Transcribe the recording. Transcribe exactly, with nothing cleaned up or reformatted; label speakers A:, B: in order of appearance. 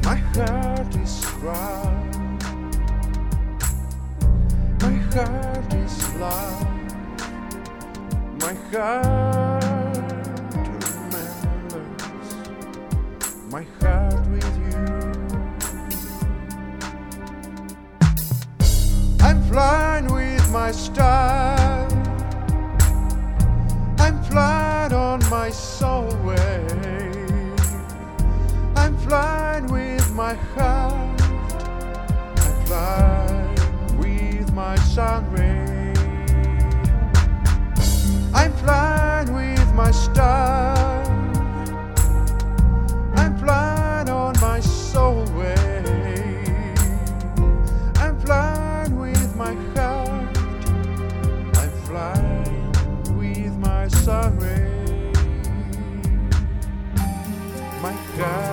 A: My heart is proud. My heart is loud. My heart remembers. My heart with you. I'm flying with my style. I'm flying on my soul way. I'm flying with my heart. I'm flying with my sun ray. I'm flying with my star. I'm flying on my soul way. I'm flying with my heart. I'm flying with my sun ray. My heart.